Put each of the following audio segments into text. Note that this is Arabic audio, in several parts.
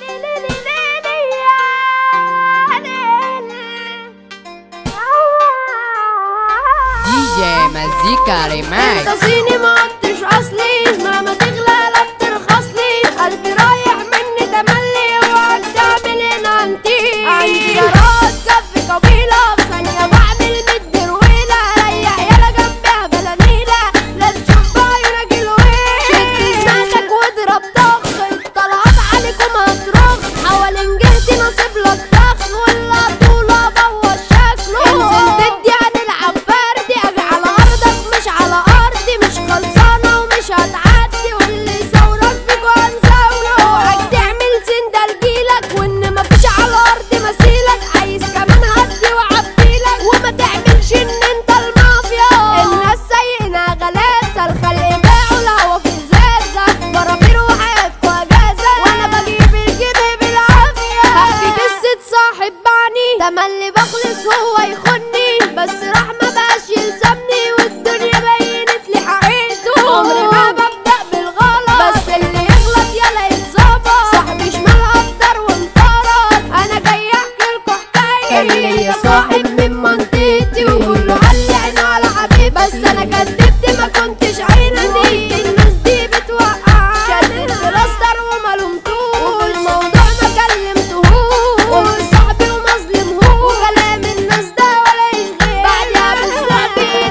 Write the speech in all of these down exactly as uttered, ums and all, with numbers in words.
دي جي مزيكا ريماكس. انت صيني ما عدتش اصلي، مهما تغلى لا بترخصلي، قلبي رايح مني تملي وقعد تعمل هنا انتي. عندي جراد كف قبيله في ثانيه بعمل مد رويله، ريح يالا جنبها بلانيله لا تشوف بعيونك الويل. شد لسانك واضرب طخ، الطلعات عليكم هترخ، حوالين جهتي نصيب لك فخ ولا طوله بوظ شكله. انزل تدي هنلعب فردي، اجي على ارضك مش على ارضي، مش خلصانه ومش هتعدي، واللي يصورك فيكو هنزاوله. اوعك تعمل سندل جيلك وان مفيش على الارض مثيلك، عايز كمان هدي وعبيلك وما تعملش ان انت المافيا. الناس سايقنا غلاسه، الخلق باعوا الهوا في ازازه، فرافير وحياتكوا اجازه وانا بجيب الجيب بالعافيه. هحكي قصه صاحب بعني تملي بخلص هو يخوني، بس راح ما بقاش يلزمني والدنيا بينت لي حقيقته. عمري ما ببدأ بالغلط، بس اللي يغلط يلا يتظبط. صاحبي شمال قدر وانفرد، انا جاي احكي لكم حكايه. كان ليا صاحب من منطقتي وكله قال لي عينه على حبيبي، بس انا كدبت ما كنتش عينه دي. الناس دي بتوقع، شدت راستر وما لومتوش، وفي الموضوع ما كلمتهوش، قلت صاحبي وما ظلمهوش، وكلام الناس ده ولا يشغل. بعدها باسبوع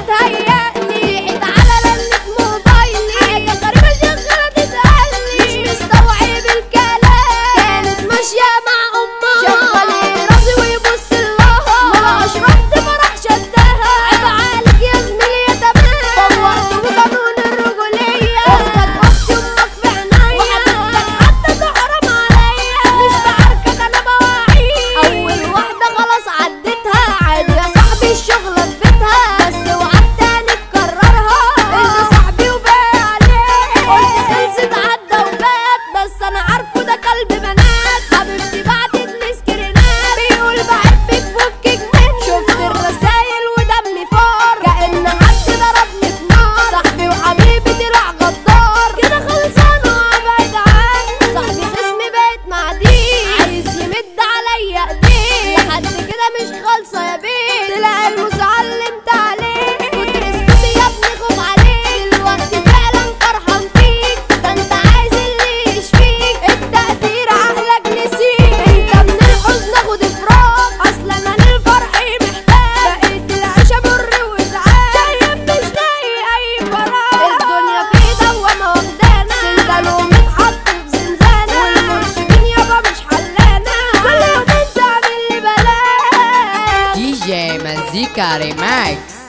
بيتهيألي ريحة على رنة موبايلي، حاجة غريبة شغالة تسألني، مش مستوعب الكلام. كانت ماشية مع أمها، شغال راسي ويبص لها، ما أشربت فراح شدها. عيب عليك يا زميلي يا تمام، فوقته بقانون الرجولية. أختك أختي أمك في عينيا، وحبيبتك حتى تحرم عليا، مش بعاركك أنا بواعيك. أول واحدة خلاص عديتها، عادي يا صاحبي الشغلة في بيتها، بس اوعى تاني تكررها. انت صاحبي وباقي عليك، قلت خلصت عدى وفات، بس أنا عارفه ده كلب بنات. حبيبتي بعتت لي سكرينات بيقول بحبك فكك مني، شفت الرسايل ودمي فار كأن حد ضربني في نار. صاحبي وحبيبي طلع غدار، كده خلصانة وابعد عني. صاحبي خصمي بقيت معديه، عايز يمد عليا ايديه، لحد كده مش خالصة يا بيه. تلاقي المسعلم تعليق، كنت اسكتي يا ابني خوف عليك، دلوقتي فعلا فرحان فيك، ده انت عايز اللي يشفيك. التقدير عقلك نسيك، انت من الحزن خد فراق، اصلا انا الفرح محتاج، بقيت العيشة بر وازعاج، شايف مش لاقي اي فراغ. الدنيا في دوامة واخدانا، سندل ومتحط في زنزانة، والمرشدين يابا مش حلانا، كل يوم انت عامل لي بلاء. دي جي مزيكا ريماكس.